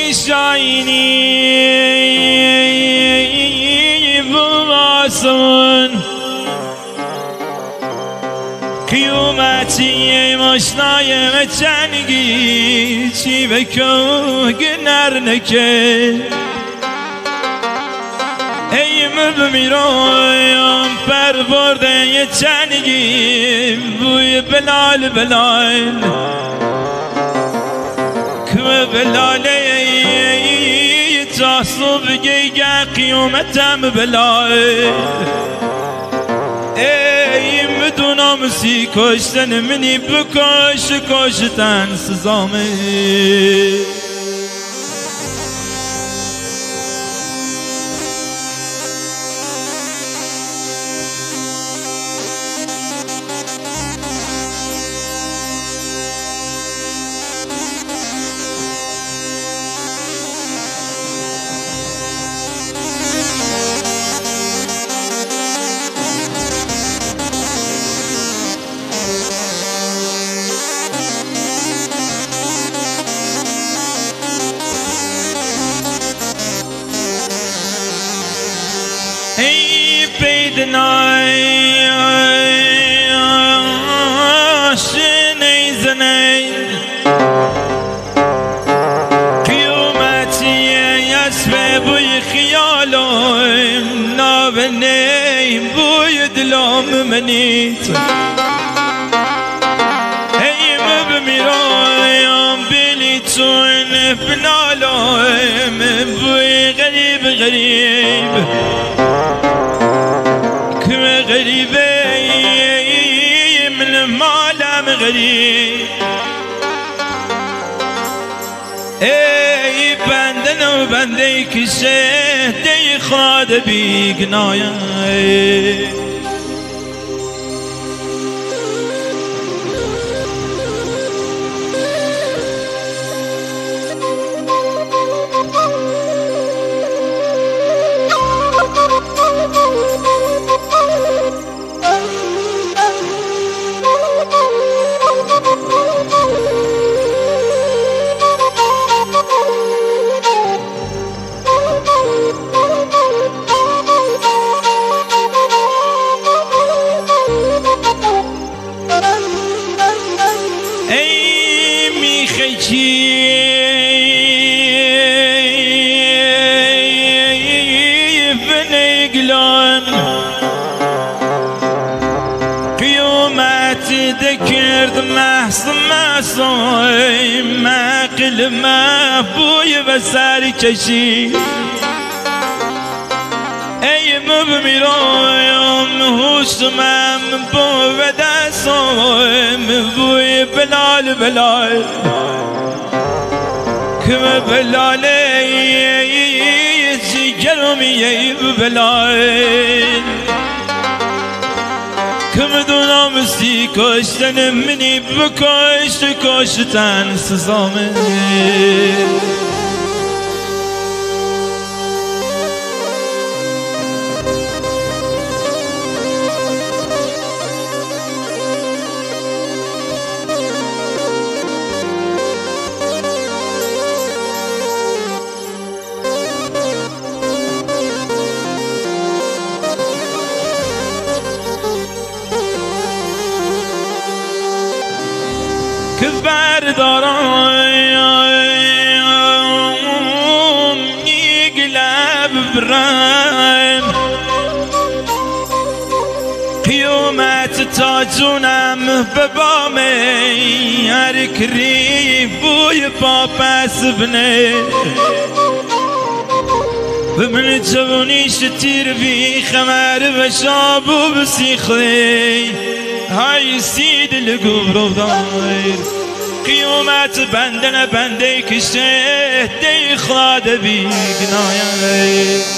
شاینی بواسون قیومتی مشنای مچنگی چی بکن گنر نکه ایم بمیرم پر برده یه چنگی بوی بلال بلال که بلاله تاسو بگی قیومتم بلال ایم دونم سی کشتن منی بکش کشتن سزامه ای پیدنای آشنی زنی قیومتی یسب بوی خیالم نابنی بوی دلم منیت ای بمیرایم بلی چون بنالم بوی غریب غریب غريبة من المعلم غريب اي بندنا وبنديك الشهد يخاد بيقنايا ذكرت محصوي ما قل ما بوي بساري كشي اي مبميروم هوش ما من بو بدا صوم بوي بلال بلال كم بلالي جرمي بلال كم دونم سی کشتن منی بکشت کشتن سزامه كبر دارم يقلب بران قيومت تاجونم ببامي هر كريب بوي بابس بني بمن جوني شتير في خمر بشابو بسيخلي هاي سيد القبر داير قيومات بندنا بندي كشته دي خاد بيقنايا